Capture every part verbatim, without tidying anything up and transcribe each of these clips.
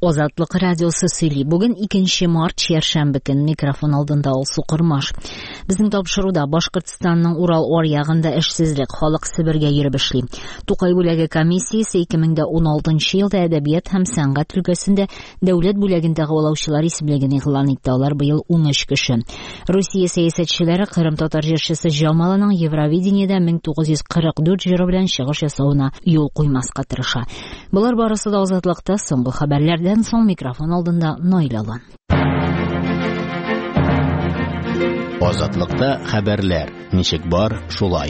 Азатлык радиосы сөйли. Бүген икенче март чәршәмбе көн микрофон алдында Алсу Кырмаш. Безнең тапшыруда Башкортстанның Урал аръягында эшсезлек, халык Себергә йөреп эшли. Тукай бүләге комиссиясе ике мең ун алтынчы елда әдәбият һәм сәнгать өлкәсендә дәүләт бүләгендә гауляучылар исемлеген игълан итте. Алар быел ун өч кеше. Русия сәясәтчеләре Кырым татар җырчысы Җамаланың Евровидениедә мең тугыз йөз кырык дүрт җыры белән чыгыш ясауына юл куймаска тырыша. Булар барысы да Азатлыкта. Соңгы хәбәрләрдән соң микрофон алдында Нойлалан. Азатлыкта хәбәрләр. Ничек бар, шулай.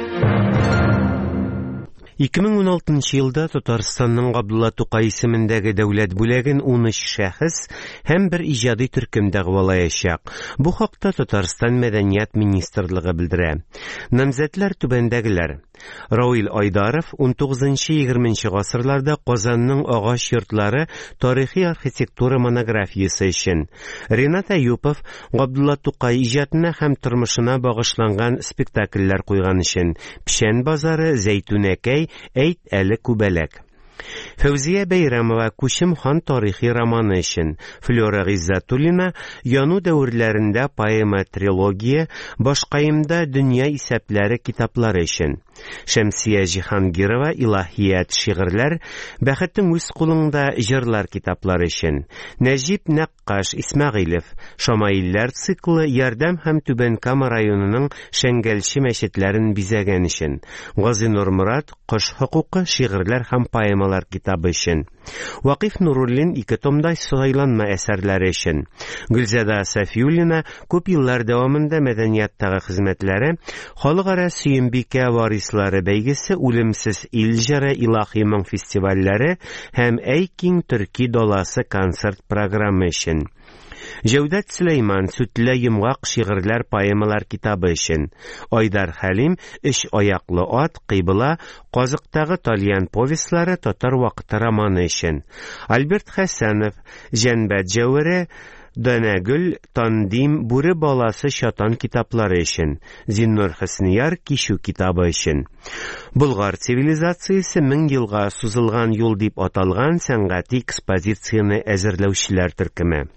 ике мең ун алтынчы елда Татарстанның Габдулла Тукай исемендәге дәүләт бүләген ун өч шәхес һәм бер иҗади төркем дәгъвалаячак. Бу хакта Татарстан Мәдәният министрлыгы белдерә. Намзәтләр түбәндәгеләр. Равил Айдаров ун тугызынчы - егерменче гасырларда Казанның агач йортлары тарихи архитектура монографиясе өчен. Ренат Аюпов Габдулла Тукай иҗатына һәм тормышына багышланган спектакльләр куйган өчен. Пишән базары, Зәйтүнәкәй, Әйт әле күбәләк. Фәүзия Бәйрәмова Күчем хан тарихи романы өчен. Флора Гыйззатуллина Яну дәверләрендә поэма трилогия, Башкаемда дөнья исәпләре китаплары өчен. Шәмсия Җиһангирова Илаһият шигырьләр, Бәхетең үз кулыңда җырлар китаплары өчен. Нәҗип Нәккаш Исмәгыйлев Шамаилләр циклы Ярдәм һәм Түбән Кама районының Шәңгәлче мәчетләрен бизәгән өчен. Газинур Мурат Кош хокукы шигырьләр һәм поэмалар китабы өчен. Вакиф Нуруллин ике томда сайланма әсәрләре өчен. Гөлзәдә Сафиуллина күп еллар дәвамында мәдәнияттагы хезмәтләре, халыкара Сөембикә варислары бәйгесе, Үлемсез ил җыры илаһи моң фестивальләре һәм Әй киң төрки даласы концерт программы өчен. Җәүдәт Сөләйман Сүтле йомгак шигырьләр поэмалар китабы өчен. Айдар Хәлим Өч аяклы ат, Кыйбла, Казыктагы Тальян повестлары татар вакыты романы өчен. Альберт Хәсәнов Җәнбәт Җәвәре, Дәнәгөл, Тандим, Бүре баласы Шатан китаплары өчен. Зиннур Хөснияр Кичү китабы өчен. Болгар цивилизациясе мең елга сузылган юл дип аталган сәнгати экспозицияны әзерләүчеләр төркеме.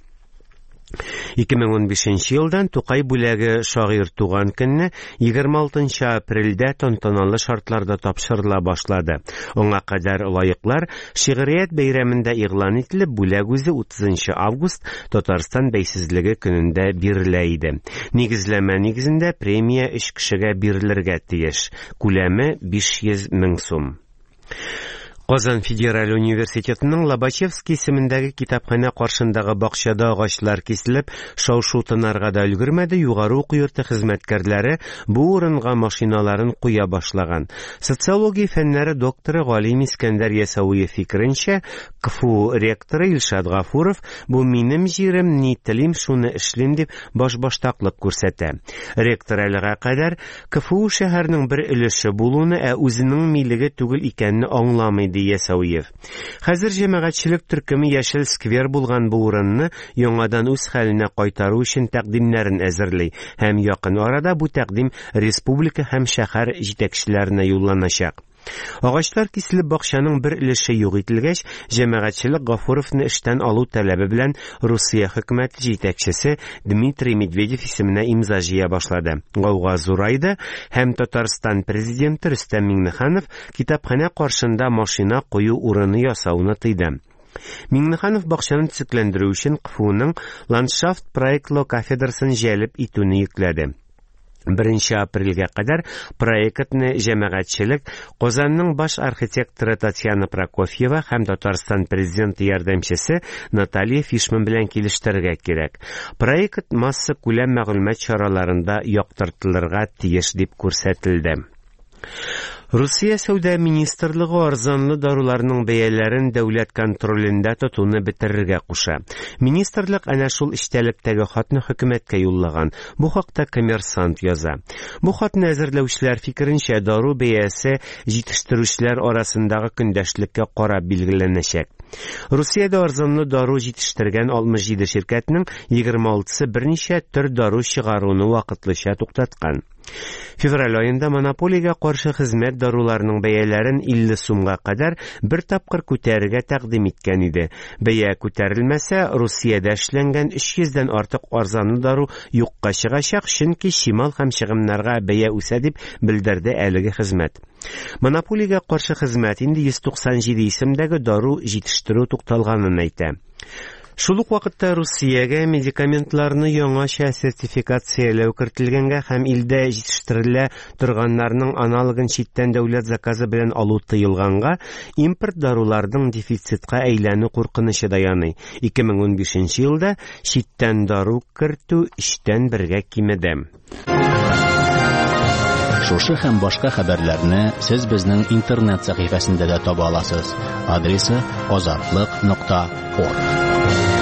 ике мең ун бишенче елдан Тукай бүләге шагыйрь туган көнне егерме алтынчы апрельдә тантаналы шартларда тапшырыла башлады. Аңа кадәр лаеклар шигърият бәйрәмендә игълан ителеп, бүләк үзе утызынчы август Татарстан бәйсезлеге көнендә бирелә иде. Нигезләмә нигезендә премия өч кешегә бирелергә тиеш. Күләме биш йөз мең сум. Казан Федераль университетының Лобачевский исемендәге китапханә каршындагы бакчада агачлар киселеп, шау-шу тынарга да өлгермәде. Югары уку йорты хезмәткәрләре бу урынга машиналарын куя башлаган. Социология фәннәре докторы Галим Искәндәр Ясауи фикеренчә, КФУ ректоры Илшат Гафуров бу минем җирем, ни телим шуны эшлим дип баш-баштаклык күрсәтә. Ректор әлегә кадәр КФУ шәһәрнең бер өлеше булуны, ә үзенең милеге түгел икәнне аңламый. Ясауев. Хәзер җәмәгатьчелек төркеме Яшел сквер булган бу урынны яңадан үз хәленә кайтару өчен тәкъдимнәрен әзерли һәм якын арада бу тәкъдим республика һәм шәһәр җитәкчеләренә юлланачак. Агачлар киселеп бакчаның бер өлеше юк ителгәч, җәмәгатьчелек Гафуровны эштән алу таләбе белән Русия хөкүмәте җитәкчесе Дмитрий Медведев исеменә имза җыя башлады. Гауга зурайды һәм Татарстан президенты Рөстәм Миңнеханов китапханә каршында машина кую урыны ясауны тыйды. Миңнеханов бакчаны төзекләндерү өчен КФУның ландшафт проектлау кафедрасын җәлеп итүне йөкләде. беренче апрельгә кадәр проектны җәмәгатьчелек Казанның баш архитекторы Татьяна Прокофьева һәм Татарстан президенты ярдәмчесе Наталья Фишман белән килештерергә кирәк. Проект масса күләм мәгълүмат чараларында яктыртылырга тиеш дип күрсәтелде. Русия сәүдә министрлыгы арзанлы даруларның бәяләрен дәүләт контролендә тотуны бетерергә куша. Министрлык әнә шул эчтәлектәге хатны хөкүмәткә юллаган. Бу хакта Коммерсант яза. Бу хатны әзерләүчеләр фикеренчә, дару бәясе җитештерүчеләр арасындагы көндәшлеккә карап билгеләнәчәк. Русиядә арзанлы дару җитештергән алтмыш җиде ширкәтнең егерме алтысы берничә төр дару чыгаруны вакытлыча туктаткан. Февраль айында монополиягә каршы хезмәт даруларының бәяләрен илле сумга кадәр бер тапкыр күтәрергә тәкъдим иткән иде. Бәя күтәрелмәсә, Русиядә эшләнгән өч йөздән артык арзанлы дару юкка чыгачак, чөнки шимал һәм чыгымнарга бәя үсә дип белдерде әлеге хезмәт. Монополиягә каршы хезмәт инде йөз туксан җиде исемдәге дару җитештерү тукталганын әйтә. Шул ук вакытта Русиягә медикаментларны яңача сертификацияләү кертелгәнгә һәм илдә җитештерелә торганнарның аналогын читтән дәүләт заказы белән алу тыелганга, импорт даруларның дефицитка әйләнү куркынычы да яный. ике мең унбишенче елда читтән дару кертү өчтән бергә кимеде. Шушы һәм башка хәбәрләрне сез безнең интернет сәхифәсендә дә таба аласыз. Адресы азатлык нокта орг.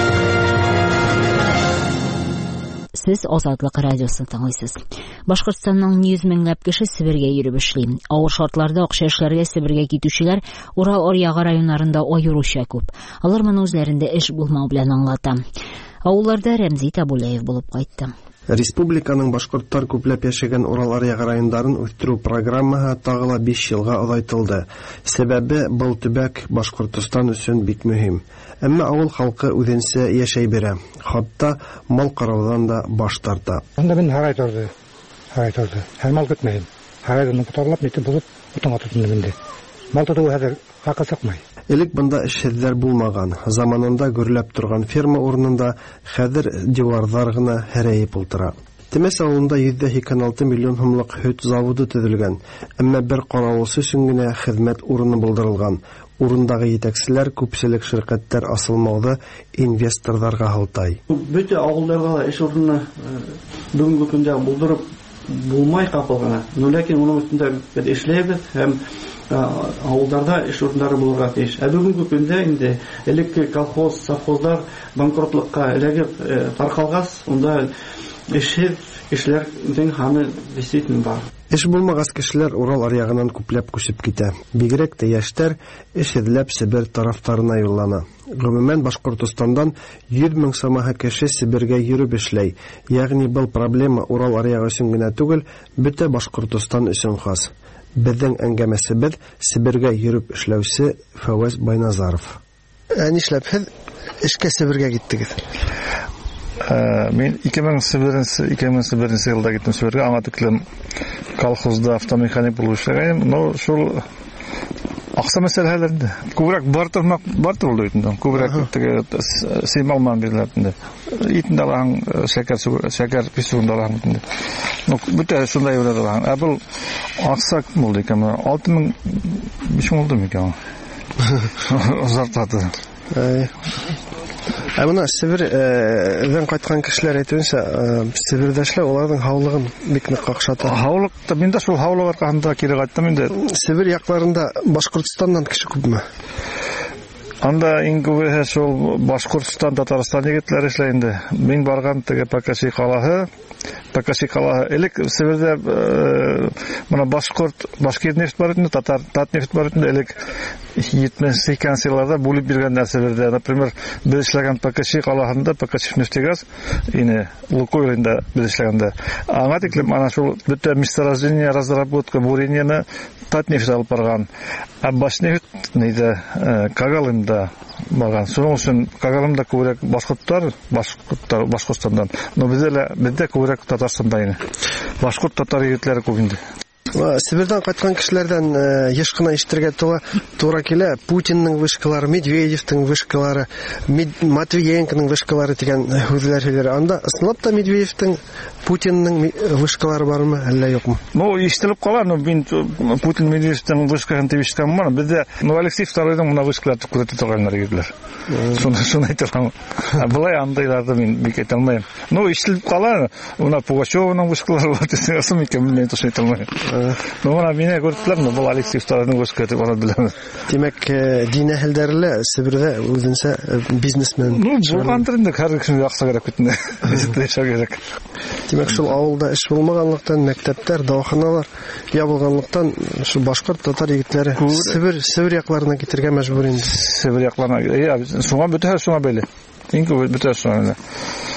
Сез Азатлык радиосын тыңлыйсыз. Башкортстанның йөз меңләп кеше Себергә йөреп эшли. Авыр шартларда акча эшләргә Себергә китүчеләр Урал аръягы районнарында аеруча күп. Алар моны үзләрендә эш булмау белән аңлата. Авылларда Рәмзи Табулаев булып кайтты. Республиканың башкорттар күпләп яшәгән Урал аръягы райондарын үстерү программаһы тагыла биш елга озайтылды. Сәбәбе был төбәк Башкортстан өчен бик мөһим. Әмма авыл халкы үзенчә яшәй бирә. Хатта мал караудан да баш тарта. Анда мен харай торды. Харай торды. Һәм мал көтмәйм. Харайдан кутарлап нитеп булып утыңа тотынды инде. Мал тоту хәзер хакы сакмай. Элек бында эшсезләр булмаган. Заманында гөрләп торган ферма урынында хәзер диварлар гына һәрәеп ултыра. Темес авылында йөз сиксән алты миллион сумлык һөт заводы төзелгән. Әмма бер каравылчы өчен генә хезмәт урыны булдырылган. Урындагы җитәкчеләр күпчелек ширкәтләр асылмауды инвесторларга һалтай. Бөтә авылларда эш урыны бүгенге көндә булдырып булмай капылган. Ләкин моның өстендә эшләйбез һәм авылларда эш урыннары булырга тиеш. Ә бүгенге көндә инде элекке колхоз, совхозлар банкротлыкка эләгеп таркалгас, онда эшсез кешеләрнең ханы действительно бар. Эш булмагас кешеләр Урал аръягыннан күпләп күчеп китә. Бигрәк тә яшьтәр эш эзләп Себер тарафтарына юллана. Гомумән Башкортстандан йөз мең самаһы кеше Себергә йөреп эшләй. Ягъни был проблема Урал аръягы өчен генә түгел, бөтә Башкортстан өчен хас. Безнең әңгәмәсебез Себергә йөреп эшләүче Фәваз Байназаров. Ә нишләп һез эшкә Себергә киттегез? Мен ике мең беренче елда киттем Себергә, аңа тиклем колхозда автомеханик булып эшләгәнем. Но шул акча мәсьәләләрендә күбрәк бартырмак бартыр булды инде. Күбрәк теге сыймалман биреләр. Итендә алган шәкәр шәкәр писуында алган инде. Ну бөтә шундай юлда алган. Ә бу акча булды икән. алты мең биш мең булды микән? Зарплата. Ә менә Себердән кайткан кешеләр әйтүенчә, Себердә эшләү аларның һаулыгын бик нык какшата. Һаулыкта мин дә шул һаулык аркасында кире кайттым инде. Себер якларында Башкортстаннан кеше күпме? Анда иң күбе шул Башкортстан, Татарстан егетләре эшләй инде. Мин барган теге Пакаши калаһы, Пакаши калаһы элек Себердә менә Башкорт, Башкирнефть бар иде, Татар, Татнефть бар иде элек җитмеш-сиксән елларда булып биргән нәрсәләрдә. Например, без эшләгән Пакаши калаһында Пакашнефтегаз, ине Лукойлында без эшләгәндә. Аңа тиклем ана шул бөтә месторождение, разработка, бурениене Татнефть алып барган. Ә Башнефть нидә Кагалымда барган. Шуның өчен Кагалымда күбрәк башкортлар, башкортлар Башкортстандан. Но бездә бездә күбрәк Татарстанда ине. Башкорт татар егетләре күп инде. Себердән кайткан кешеләрдән еш кына ишетергә туры килә. Путинның вышкалары, Медведевтың вышкалары, Матвиенконың вышкалары дигән сүзләр сөйләр. Анда ысынлап та Медведевтың, Путинның вышкалары бармы, әллә юкмы? Ну, ишетелеп кала, но мин Путин Медведевтың вышкаһын дип ишеткәнмен. Бездә ну Алексей второйның моны вышкалары күрәтә торганнар иделәр. Шуны шуны әйтәм. Булай андыйларда мин бик әйтә алмыйм. Ну, ишетелеп кала, уна Пугачевның вышкалары бар дисәң, асым икән мин әйтә алмыйм. Ну, менә мине күрделәр, но бу Алексей второйның вышкалары дип аны беләм. Димәк, дин әһелләре Себердә үзенчә бизнесмен. Ну, булгандыр инде, һәр кеше яхшы кирәк бит инде. Эшләшә кирәк. Димәк, шул авылда эш булмаганлыктан мәктәпләр, дәваханалар ябылганлыктан шу башкорт татар егетләре Себер, Себер якларына китергә мәҗбүр инде. Себер якларына, шуңа бөтә шуңа бәйле. Иң күп бөтә шуңа.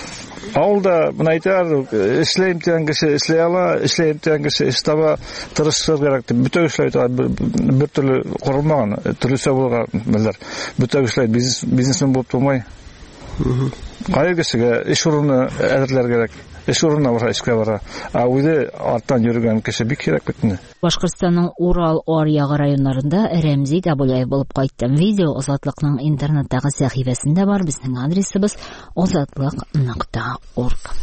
Авылда мына әйтәләр, эшләйм дигән кеше эшләй ала, эшләйм дигән кеше эш таба, тырышыр кирәк дип. Бүтән эшләй бер төрле корылмаган, төрлесе булган беләр. Бүтән эшләй бизнесмен булып тумай. Кайгы кешегә эш урыны әзерләр кирәк. Эш урынына бара, эшкә бара. А үзе арттан йөргән кеше бик кирәк бит. Башкортстанның Урал, Аръягы районнарында Рәмзи Абулаев булып кайтты. Видео Азатлыкның интернеттагы сәхифәсендә бар. Безнең адресыбыз азатлык нокта орг.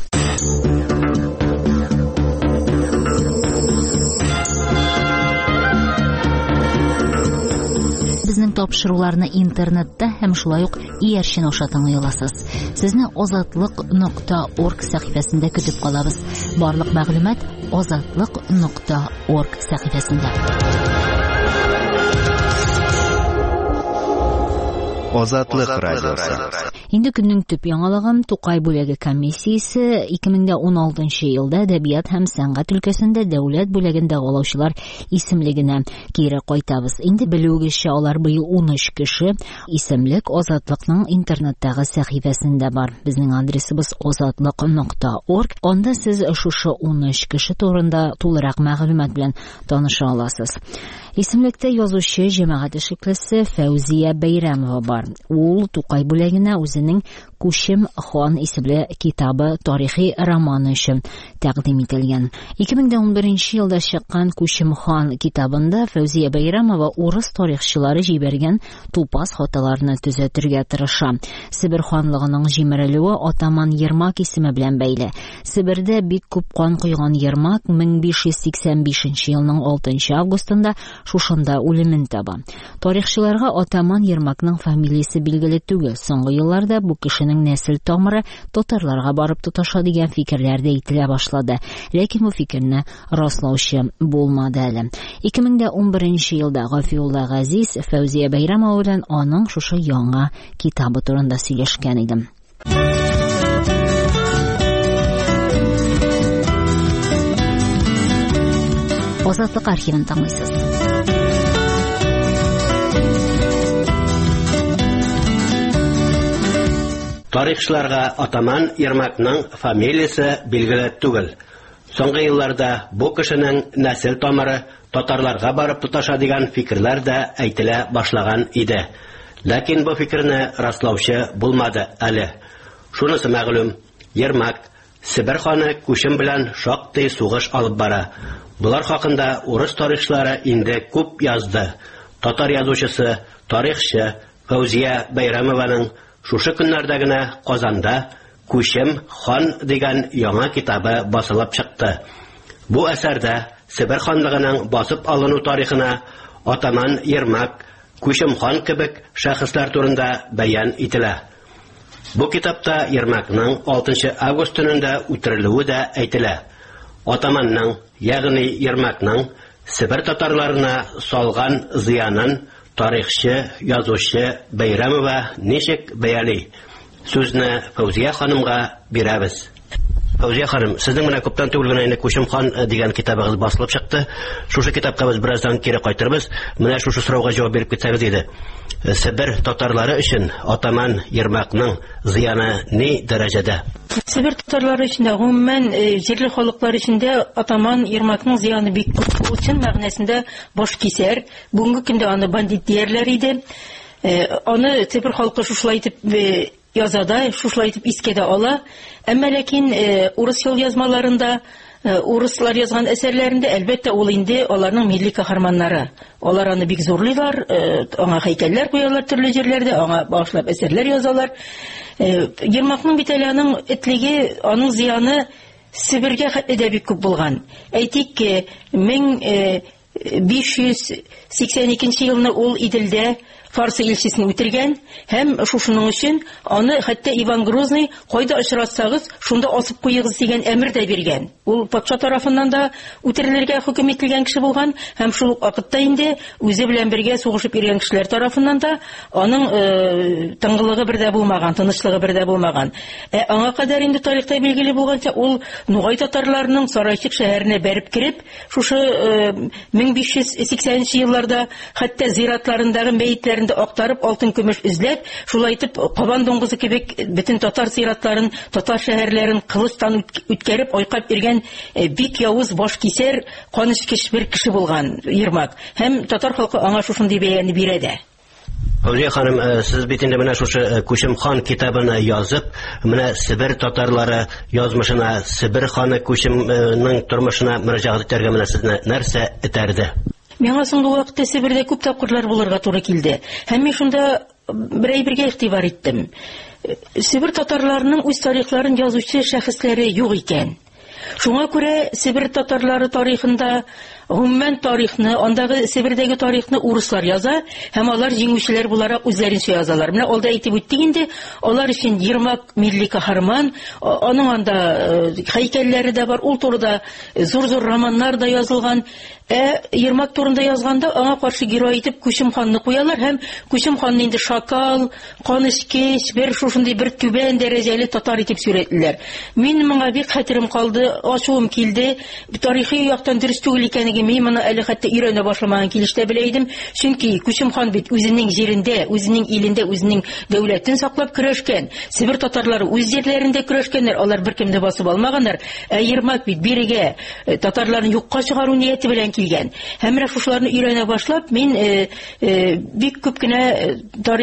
Безнең тапшыруларны интернетта һәм шулай ук иярчен аша тыңлый аласыз. Сезне азатлык нокта орг сәхифәсендә көтеп калабыз. Барлык мәгълүмат азатлык нокта орг сәхифәсендә. Азатлык радиосы. Инде көннең төп яңалыгы Тукай бүләге комиссиясе ике мең дә уналтынчы елда әдәбият һәм сәнгать өлкәсендә дәүләт бүләген дәвалаучылар исемлегенә кире кайтабыз. Инде белүегезчә, алар быел ун өч кеше. Исемлек Азатлыкның интернеттагы сәхифәсендә бар. Безнең адресыбыз азатлык нокта орг. Анда сез шушы ун өч кеше турында тулырак мәгълүмат белән таныша аласыз. Исемлектә язучы, җәмәгать эшлеклесе Фәүзия Бәйрәмова бар. Ул Тукай бүләгенә үзенең Күчем хан исемле китабы тарихи романы өчен тәкъдим ителгән. ике мең дә унберенче елда чыккан Күчем хан китабында Фәүзия Бәйрәмова урыс тарихчылары җибәргән тупас хаталарны төзәтергә тырыша. Себер ханлыгының җимерелүе Атаман Ермак исеме белән бәйле. Себердә бик күп кан койган Ермак мең биш йөз сиксән бишенче елның алтынчы августында шушында үлемен таба. Тарихчыларга Атаман Ермакның фамилиясе билгеле түгел. Соңгы елларда бу кешенең нәсел тамыры татарларга барып тоташа дигән фикерләр дә ителә башлады. Ләкин бу фикерне раслаучы булмады әле. ике мең дә унберенче елда Гафиулла Газиз Фәүзия Бәйрәмова белән аның шушы яңа китабы турында сөйләшкән идем. Азатлык архивын тыңлыйсыз. Тарихчыларга Атаман Ермакның фамилиясе билгеле түгел. Соңгы елларда бу кешенең нәсел тамыры татарларга барып тоташа дигән фикерләр дә әйтелә башлаган иде. Ләкин бу фикерне раслаучы булмады әле. Шунысы мәгълүм, Ермак Себер ханы Күчем белән шактый сугыш алып бара. Булар хакында урыс тарихчылары инде күп язды. Татар язучысы, тарихчы Фәүзия Бәйрәмованың шушы көннәрдә генә Казанда Күчем хан дигән яңа китабы басылып чыкты. Бу әсәрдә Себер ханлыгының басып алыну тарихына Атаман Ермак, Күчем хан кебек шәхесләр турында бәян ителә. Бу китапта Ермакның алтынчы август төнендә үтерелүе дә әйтелә. Атаманның, ягъни Ермакның Себер татарларына салган зыянын тарихчы, язучы Бәйрәмова ничек бәяли? Сүзне Фәүзия ханымга бирәбез. Фәүзия ханым, сезнең менә күптән түгел генә Күчем хан дигән китабыгыз басылып чыкты. Шушы китапка без бераздан кире кайтырбыз. Менә шушы сорауга җавап биреп китсәгез иде. Себер татарлары өчен Атаман Ермакның зыяны ни дәрәҗәдә? Себер татарлары өчен гомумән җирле халыклар өчен дә Атаман Ермакның зыяны бик күп. Чын мәгънәсендә баш кисәр. Бүгенге көндә аны бандит диярләр иде. Аны Себер халкы шушылай итеп язада, шушылай итеп искә дә ала. Әмма ләкин урыс ел язмаларында, урыслар язган әсәрләрендә әлбәттә ул инде аларның милли каһарманнары. Алар аны бик зурлыйлар, аңа һәйкәлләр куялар төрле җирләрдә, аңа багышлап әсәрләр язалар. Ермакның бит әле аның этлеге, аның зыяны Себергә хәтле бик күп булган. Әйтик, мең биш йөз сиксән икенче елны ул Иделдә Фарсы илчесен үтергән һәм шушының өчен аны хәтта Иван Грозный кайда очратсагыз, шунда асып куегыз дигән әмер дә биргән. Ул патша тарафыннан да үтерелергә хөкем ителгән кеше булган һәм шул вакытта инде үзе белән бергә сугышып йөргән кешеләр тарафыннан да аның э, тыңгылыгы бердә булмаган, тынычлыгы бердә булмаган. Ә аңа кадәр инде тарихта билгеле булганча, ул Нугай татарларының Сарайчык шәһәренә бәреп кирип, шушы э, мең биш йөз сиксәненче елларда хәтта зиратларындагы мәетләр җирләрендә актарып, алтын көмеш эзләп, шулай итеп Кабан дуңгызы кебек бөтен татар зиратларын, татар шәһәрләрен кылычтан үткәреп айкап йөргән бик явыз башкисәр, канычкыч бер кеше булган Ермак. Һәм татар халкы аңа шушындый бәяне бирә дә. Фәүзия ханым, сез бит инде менә шушы Күчем хан китабын язып, менә Себер татарлары язмышына, Себер ханы Күчемнең тормышына мөрәҗәгать итәргә менә сезне нәрсә этәрде? Миңа соңгы вакытта Себердә күп тапкырлар булырга туры килде. Һәм мин шунда бер әйбергә игътибар иттем. Себер татарларының үз тарихларын язучы шәхесләре юк икән. Шуңа күрә Себер татарлары тарихында гомумән тарихны, андагы Себердәге тарихны урыслар яза, һәм алар җиңүчеләр буларак үзләренчә язалар. Менә алда әйтеп үттек инде, алар өчен Ермак милли каһарман, аның анда һәйкәлләре дә бар, ул турыда зур-зур романнар да язылган. Ә Ермак турында язганда аңа каршы герой итеп Күчем ханны куялар, һәм Күчем ханны инде шакал, канычкыч, бер шушындый бер түбән дәрәҗәле татар итеп сүрәтлиләр. Мин моңа бик хәтерем калды, ачуым килде. Тарихи яктан дөрес түгел икәнлеген мин моны әле хәтта өйрәнә башламаган килештә белә идем. Чөнки Күчем хан бит үзенең җирендә, үзенең илендә үзенең дәүләтен саклап көрәшкән. Себер татарлары үз җирләрендә көрәшкәннәр, алар беркемне басып алмаганнар. Ә Ермак бит бирегә татарларны юкка чыгару нияте белән килгән. Һәм менә шуларны өйрәнә башлап, мин э, э, бик күп кенә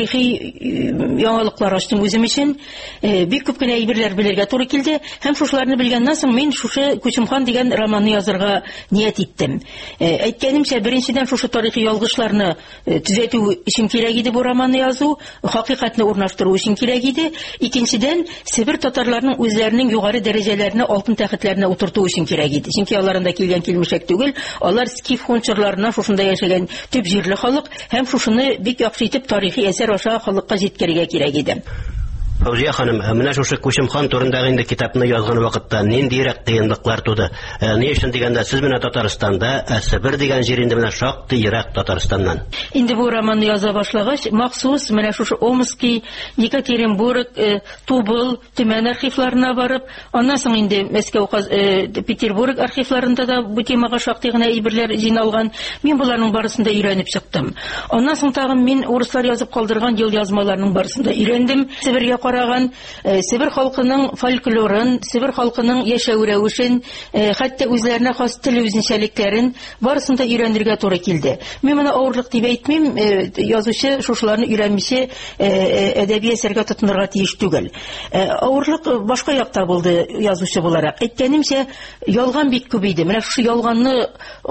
тарихи яңалыклар ачтым үзем өчен. Э, бик күп кенә әйберләр белергә туры килде. Һәм шуларны белгәннән соң мин шушы Күчем хан дигән романны язарга ният иттем. Э, әйткәнемчә, беренчедән шушы тарихи ялгышларны э, төзәтү өчен кирәк иде бу романны язу, хакыйкатьне урнаштыру өчен кирәк иде. Икенчедән, Себер татарларының үзләренең югары дәрәҗәләренә, алтын тәхетләренә утырту өчен кирәк иде. Чөнки аларында килгән килмешәк түгел, алар скиф хунчырларына шушында яшәгән төп җирле халык, һәм шушыны бик яхшы итеп тарихи әсәр аша халыкка җиткерергә кирәк иде. Фәүзия ханым, менә шушы Күчем хан турындагы инде китапны язган вакытта ниндирәк кыенлыклар туды? Ни өчен дигәндә, сез менә Татарстанда, ә Себер дигән җир инде менә шактый ерак Татарстаннан. Инде бу романны яза башлагач, махсус менә шушы Омский, Екатеринбург, э, Тубыл, Төмән архивларына барып, аннан соң инде Мәскәү, э, Петербург архивларында да бу темага шактый гына әйберләр җыйналган. Мин буларның барысында өйрәнеп чыктым. Аннан соң тагын мин урыслар язып калдырган ел язмаларның барысында өйрәндем. Себергә караган, э, Себер халкының фольклорын, Себер халкының яшәү рәвешен, э, хәтта үзләренә хас тел үзенчәлекләрен барысында өйрәнергә туры килде. Мин моны авырлык дип әйтмим, э, язучы шушыларны өйрәнмичә э, әдәби әсәргә тотынырга тиеш түгел. Э, авырлык башка якта булды язучы буларак. Әйткәнемчә, ялган бик күп иде. Менә шушы ялганны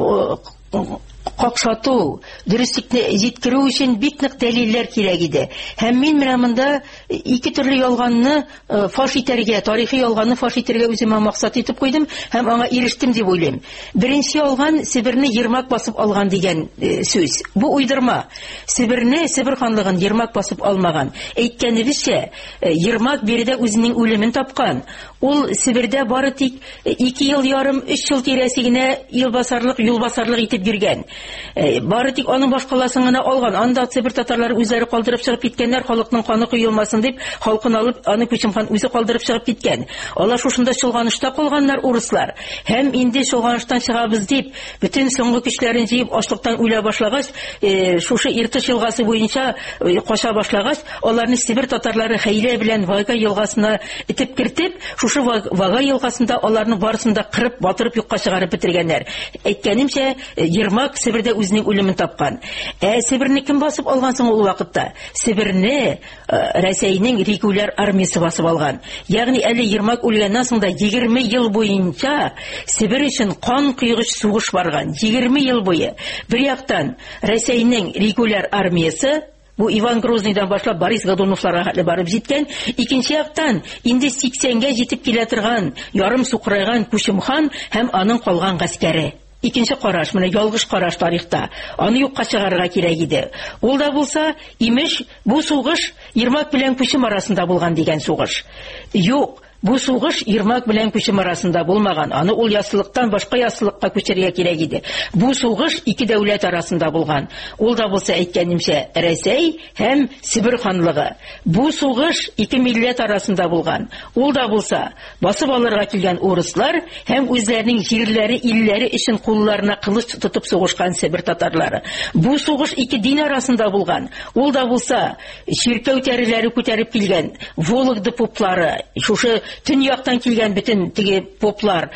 какшату, дөреслекне җиткерү өчен бик нык дәлилләр кирәк иде. Һәм мин менә монда ике төрле ялганны фаш итәргә, тарихи ялганны фаш итәргә үземә максат итеп куйдым һәм аңа ирештем дип уйлыйм. Беренче ялган Себерне Ермак басып алган дигән э, сүз. Бу уйдырма. Себерне, Себер ханлыгын Ермак басып алмаган. Әйткәнебезчә, Ермак биредә үзенең үлемен тапкан. Ул Себердә бары тик ике ел ярым, өч ел тирәсе генә елбасарлык, юлбасарлык итеп йөргән. Бары тик аның башкаласын гына алган. Анда Себер татарлары үзләре калдырып чыгып киткәннәр, халыкның каны куелмасын дип, халкын алып, аны Күчем хан үзе калдырып чыгып киткән. Алар шушында чолганышта калганнар урыслар. Һәм инде чолганыштан чыгабыз дип, бөтен соңгы көчләрен җыеп ашлыктан үлә башлагач, э, шушы Иртыш елгасы буенча э, каша башлагач, аларны Себер татарлары хәйлә белән Вага елгасына итеп кертеп, шушы Вага елгасында аларны барысын да кырып, батырып юкка чыгарып бетергәннәр. Әйткәнемчә, Ермак Себердә үзенең үлемен тапкан. Ә Себерне кем басып алган соң ул вакытта? Себерне Рәсәйнең регуляр армиясе басып алган. Ягъни әле Ермак үлгәннән соң да егерме ел буенча Себер өчен кан куйгыч сугыш барган. егерме ел буе. Бер яктан Рәсәйнең регуляр армиясе, бу Иван Грозныйдан башлап Борис Годуновларга хәтле барып җиткән. Икенче яктан инде сиксәнгә җитеп килә торган, ярым сукрайган Күчем хан һәм аның калган гаскәре. Икенче караш, менә ялгыш караш тарихта. Аны юкка чыгарырга кирәк иде. Ул да булса, имеш, бу сугыш Ермак белән Күчем арасында булган дигән сугыш. Юк, Бу сугыш Ермак белән Күчем арасында булмаган. Аны ул ясылыктан башка ясылыкка күчерергә кирәк иде. Бу сугыш ике дәүләт арасында булган. Ул да булса әйткәнемчә Рәсәй һәм Сибир ханлыгы. Бу сугыш ике милләт арасында булган. Ул да булса басып алырга килгән урыслар һәм үзләренең җирләре, илләре өчен кулларына кылыч тотып сугышкан Сибир татарлары. Бу сугыш ике дин арасында булган. Ул да булса чиркәү тәреләре күтәреп килгән Вологда поплары, шушы төньяктан килгән бөтен теге поплар,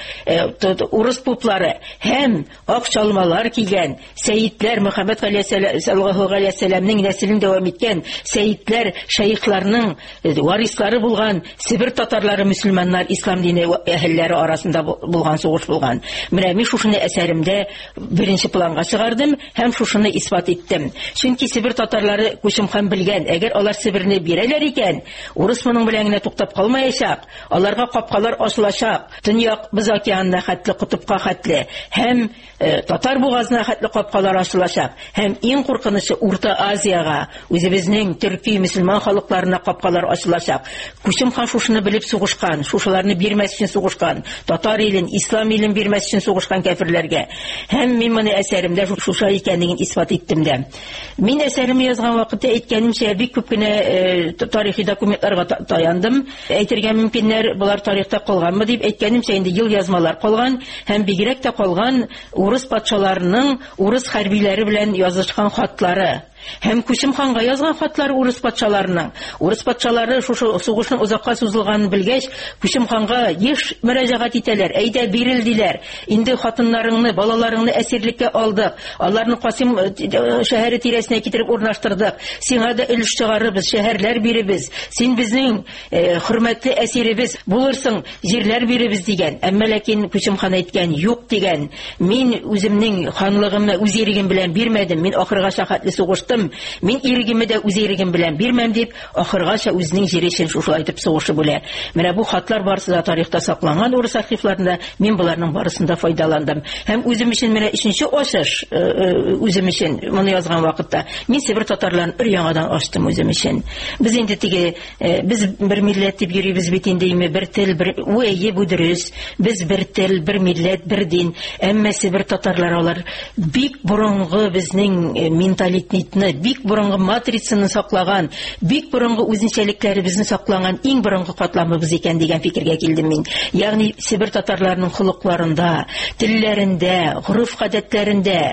урыс поплары һәм акчалмалар килгән сәйитләр, Мөхәммәд саллаллаһу алейһи ва сәлләмнең нәселен дәвам иткән сәйитләр, шәйхләрнең варислары булган Сибир татарлары, мөселманнар, ислам дине әһелләре арасында булган сугыш булган. Менә мин шушыны әсәремдә беренче планга чыгардым һәм шушыны исбат иттем. Чөнки Сибир татарлары Күчем хан белгән, әгәр алар Сибирне бирәләр икән, урыс моның белән генә туктап калмаячак, аларга капкалар ачылачак, төньяк Боз океанына хәтле, кутупка хәтле һәм э, татар бугазына хәтле капкалар ачылачак, һәм иң куркынычы Урта Азияга, үзебезнең төрки мөселман халыкларына капкалар ачылачак. Күчем хан шушыны белеп сугышкан, шушыларны бирмәс өчен сугышкан, татар илен, ислам илен бирмәс өчен сугышкан кафирләргә. Һәм мин моны әсәремдә шуша икәнлеген исбат иттем дә. Мин әсәремне язган вакытта әйткәнемчә бик күп кенә э, тарихи документларга таяндым. Әйтергә мөмкиннәр, булар тарихта калганмы дип әйткәнемчә, инде ел язмалар калган һәм бигрәк тә калган урыс патшаларының урыс хәрбиләре белән язышкан хатлары. Һәм Күчем ханга язган хатлары урыс патшаларының. Урыс патшалары шушы сугышның узакка сузылганын белгәч, Күчем ханга еш мөрәҗәгать итәләр. Әйдә бирел диләр. Инде хатыннарыңны, балаларыңны әсирлеккә алдык. Аларны Касым шәһәре тирәсенә китереп урнаштырдык. Сиңа да өлеш чыгарыбыз, шәһәрләр биребез. Син безнең э, хөрмәтле әсиребез булырсың, җирләр биребез дигән. Әмма ләкин Күчем хан әйткән, юк дигән. Мин үземнең ханлыгымны үз ирегем белән бирмәдем. Мин ахырга шәһәтле сугыш Мин ирегемне дә үз ирегем белән бирмәм дип, ахыргача үзенең җире өчен шушылай итеп сугышы бүлә. Менә бу хатлар барысы да тарихта сакланган урыс архивларында, мин буларның барысында файдаландым. Һәм үзем өчен менә өченче ачыш, үзем өчен моны язган вакытта мин Сибир татарларын өр-яңадан ачтым үзем өчен. Без инде теге без бер милләт дип йөрибез бит инде, бер тел, бер үәйе бу дөрес. Без бер тел, бер милләт, бер дин. Әмма Сибир татарлары алар бик борынгы безнең менталитетны, бик борынгы матрицаны саклаган, бик борынгы үзенчәлекләребезне саклаган иң борынгы катламыбыз икән дигән фикергә килдем мин. Ягъни Сибир татарларының холыкларында, телләрендә, гореф-гадәтләрендә,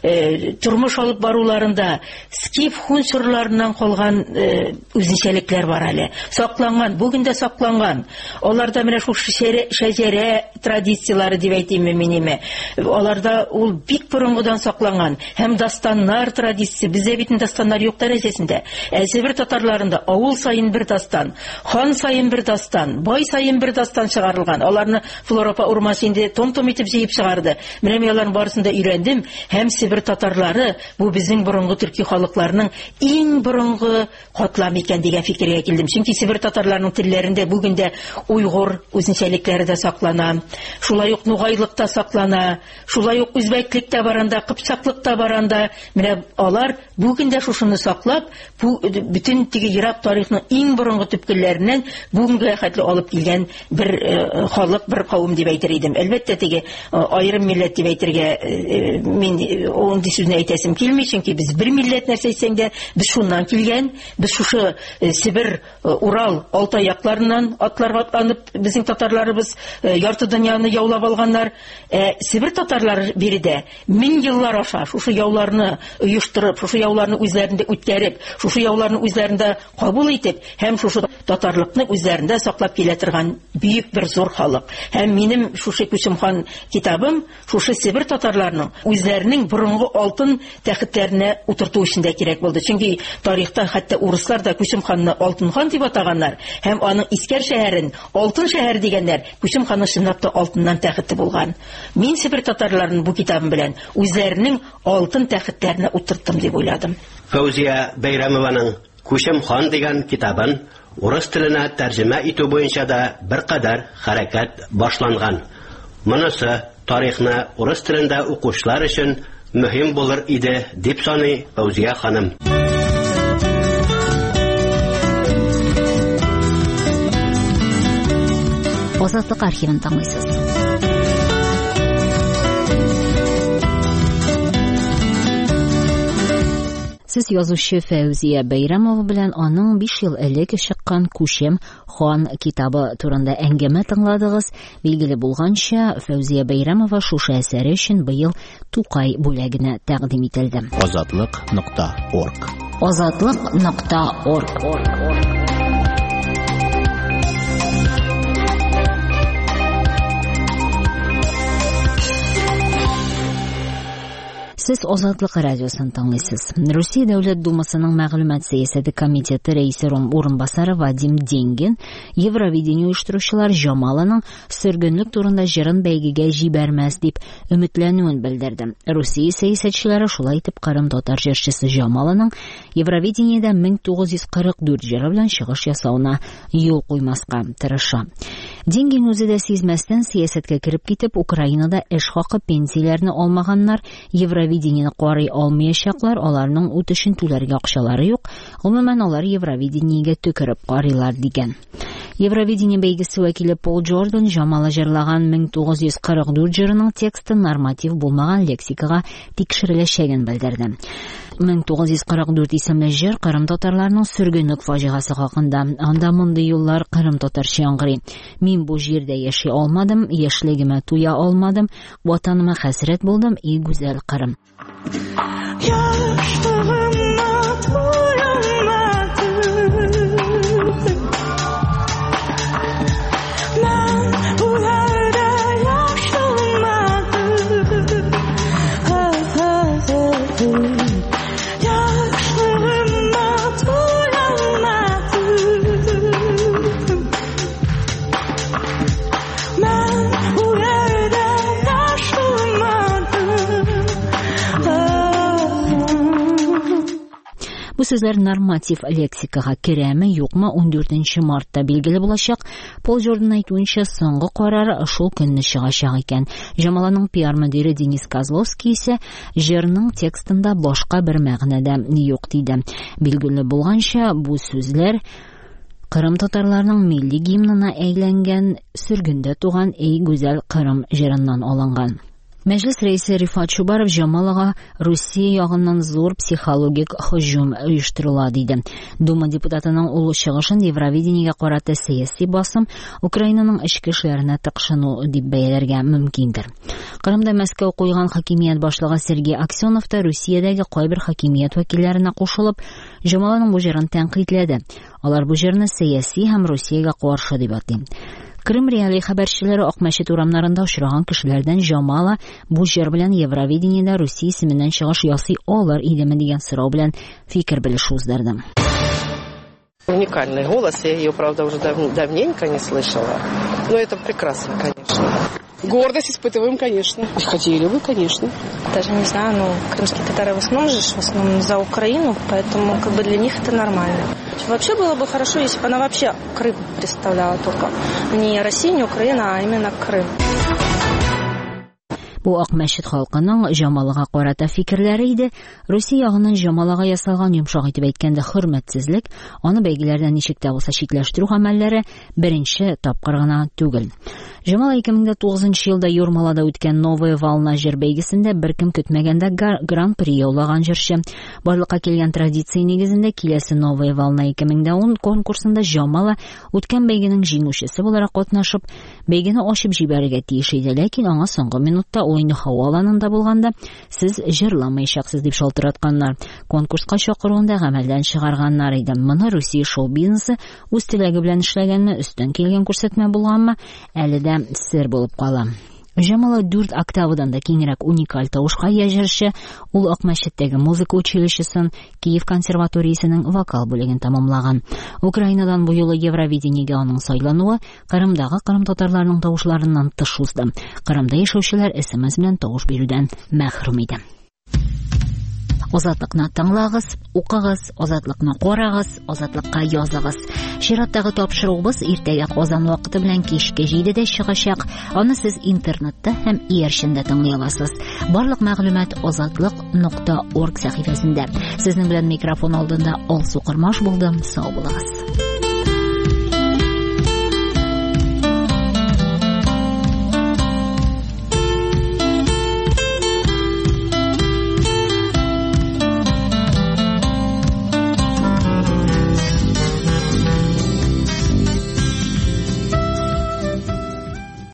э, тормыш алып баруларында скиф хун чорларыннан калган э, үзенчәлекләр бар әле. Сакланган, бүген дә сакланган. Аларда менә шул шәҗәрә традицияләре дип әйтимме минеме. Аларда ул бик борынгыдан сакланган һәм дастаннар традициясе. Бездә бит дастаннар юк дәрәҗәсендә. Ә Сибир татарларында авыл сайын бер дастан, хан сайын бер дастан, бай сайын бер дастан чыгарылган. Аларны Флоропа урманчы инде том-том итеп җыеп чыгарды. Менә мин аларның барысында өйрәндем. Һәм Сибир татарлары бу безнең борынгы төрки халыкларының иң борынгы катлам икән дигән фикергә килдем. Чөнки Сибир татарларының телләрендә бүген дә уйгыр үзенчәлекләре дә саклана. Шулай ук нугайлык та саклана. Шулай ук үзбәклек тә баранда, кыпчаклык та баранда. Менә алар бүген дә шушыны саклап, бу бүтән теге ерак тарихның иң борынгы төпкелләреннән бүгенгә хәтле алып килгән бер э, халык, бер кавым дип әйтер идем. Әлбәттә теге аерым милләт дип әйтергә э, мин ул сүзне әйтәсем килми, чөнки без бер милләт нәрсә әйтсәң дә, без шуннан килгән, без шушы э, Сибир, э, Урал, Алтай якларыннан атларга атланып, безнең татарларыбыз э, ярты дөньяны яулап алганнар. Э, Сибир татарлары биредә мең еллар аша шушы яуларны оештырып, шушы яуларны үзләрендә үткәреп, шушы яуларны үзләрендә кабул итеп, һәм шушы татарлыкны үзләрендә саклап килә торган бөек бер зур халык. Һәм минем шушы Күчем хан китабым шушы Сибир татарларының үзләренең борынгы алтын тәхетләренә утырту өчен дә кирәк булды. Чөнки тарихта хәтта урыслар да Күчем ханны алтын хан дип атаганнар, һәм аның искәр шәһәрен алтын шәһәр дигәннәр. Күчем ханның чынлап та алтыннан тәхете булган. Мин Сибир татарларының бу китабым белән үзләренең алтын тәхетләренә утырттым дип уйладым. Фәүзия Бәйрәмованың Күчем хан дигән китабын урыс теленә тәрҗемә итү буенча да бер кадәр хәрәкәт башланган. Монысы тарихны урыс телендә укучылар өчен мөһим булыр иде дип саный Фәүзия ханым. Азатлык архивын тыңлыйсыз. Сез язучы Фәүзия Бәйрәмова белән аның биш ел элек чыккан Күчем хан китабы турында әңгәмә тыңладыгыз. Билгеле булганча, Фәүзия Бәйрәмова шушы әсәре өчен быел Тукай бүләгенә тәкъдим ителде. азатлык нокта орг азатлык нокта орг Сез Азатлык радиосын тыңлыйсыз. Русия Дәүләт Думасының мәгълүмат сәясәте комитеты рәисе урынбасары Вадим Денгин Евровидение оештыручылар Жамаланың сөргөнлек турында җырын бәйгегә җибәрмәс дип өметләнүен белдерде. Русия сәясәтчеләре шулай итеп Кырым татар җырчысы Жамаланың Евровидениедә мең тугыз йөз кырык дүрт җыры белән чыгыш ясауына юл куймаска тырыша. Денгин үзе дә сизмәстән сәясәткә кереп китеп, Украинада эш хакы пенсияләрне алмаганнар Евровидениене карый алмаячаклар, аларның ут өчен түләргә акчалары юк, гомумән алар Евровидениегә төкереп карыйлар дигән. Евровидение бәйгесе вәкиле Пол Джордан Жамала җырлаган мең тугыз йөз кырык дүрт җырының тексты норматив булмаган лексикага тикшереләчәген белдерде. мең тугыз йөз кырык дүрт исемле җыр Кырым татарларының сөргөнлек фаҗигасы хакында. Анда мондый юллар Кырым татарча яңгырый. Мин бу җирдә яши алмадым, яшьлегемә туя алмадым, ватаныма хәсрәт булдым, и гүзәл Кырым. Бу сүзләр норматив лексикага керәме, юкмы он дүртенче мартта билгеле булачак. Пол Джордан әйтүенчә, соңгы карар шул көнне чыгачак икән. Жамаланың пиар мөдире Денис Козловский исә җырның текстында башка бер мәгънәдә юк диде. Билгеле булганча, бу сүзләр Кырым татарларының милли гимнына әйләнгән сөргөндә туган «Эй гүзәл Кырым» җырыннан алынган. Мәҗлес рәисе Рифат Чубаров Жамалага Русия ягыннан зур психологик һөҗүм оештырыла диде. Дума депутатының улы чыгышын Евровидениегә карата сәяси басым Украинаның эчке эшләренә тыкшыну дип бәяләргә мөмкиндер. Кырымда Мәскәү куйган хакимият башлыгы Сергей Аксенов та Русиядәге кайбер хакимият вәкилләренә кушылып, Жамаланың бу җырын тәнкыйтьләде. Алар бу җырны сәяси һәм Русиягә каршы дип атый. Кырым реалий хәбәрчеләре Акмәчет урамнарында очраган кешеләрдән Жамала бу җыр белән Евровидениедә Русия исеменнән чыгыш ясый алыр идеме дигән сорау белән фикер белешү уздырды. Уникальный голос, я ее, правда, уже дав- давненько не слышала, но это прекрасно, конечно. Гордость испытываем, конечно. Хотели бы, конечно. Даже не знаю, ну, крымские татары в основном же, в основном за Украину, поэтому как бы для них это нормально. Вообще было бы хорошо, если бы она вообще Крым представляла только. Не Россия, не Украина, а именно Крым. Бу Акмәчет халкының Жамалага карата фикерләре иде. Русия ягыннан Жамалага ясалган йомшак итеп әйткәндә хөрмәтсезлек, аны бәйгеләрдән ничек тә булса чикләштерү гамәлләре беренче тапкыр гына түгел. Жамала ике мең тугызынчы елда Юрмалада үткән Новая волна җыр бәйгесендә беркем көтмәгәндә гран-при яулаган җырчы. Барлыкка килгән традиция нигезендә киләсе Новая волна ике мең ун конкурсында Жамала үткән бәйгенең җиңүчесе буларак катнашып, бәйгене ачып җибәрергә тиеш иде, ләкин аңа соңгы минутта ойны һава аланында булганда сез җырламаячаксыз дип шалтыратканнар. Конкурска чакыруында гамәлдән чыгарганнар иде. Моны Русия шоу-бизнесы үз теләге белән эшләгәнме, өстен килгән күрсәтмә булганмы, әле дә сер булып кала. Жамала дүрт октавадан да киңрәк уникаль тавышка ия җырчы. Ул Акмәчеттәге музыка училищесын, Киев консерваториясенең вокал бүлеген тамамлаган. Украинадан бу юлы Евровидениегә аның сайлануы Кырымдагы кырым татарларының тавышларыннан тыш узды. Кырымда яшәүчеләр эс-эм-эс белән тавыш бирүдән мәхрүм иде. Азатлыкны тыңлагыз, укыгыз, азатлыкны карагыз, азатлыкка языгыз. Чираттагы тапшыруыбыз иртәгә Казан вакыты белән кичке җидедә чыгачак. Аны сез интернетта һәм иярчендә тыңлый аласыз. Барлык мәгълүмат азатлык нокта орг сәхифәсендә. Сезнең белән микрофон алдында Алсу Кырмаш булдым. Сау булыгыз.